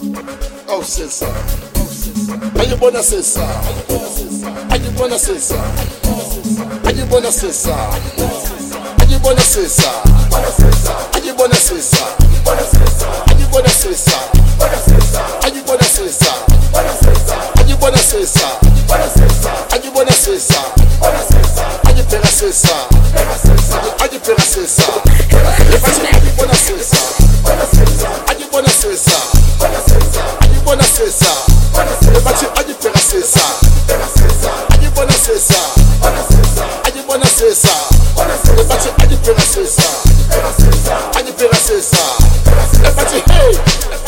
Oh sesa, ayibona sesa, ayibona sesa, ayibona sesa, ayibona sesa, ayibona sesa, ayibona sesa, ayibona sesa, ayibona sesa, ayibona sesa, ayibona sesa, ayibona sesa, ayibona sesa, ayibona sesa, ayibona sesa, bathi ayibheka sesa, ayibona sesa, ayibona sesa, bathi ayibheka sesa, ayibheka sesa, bathi hey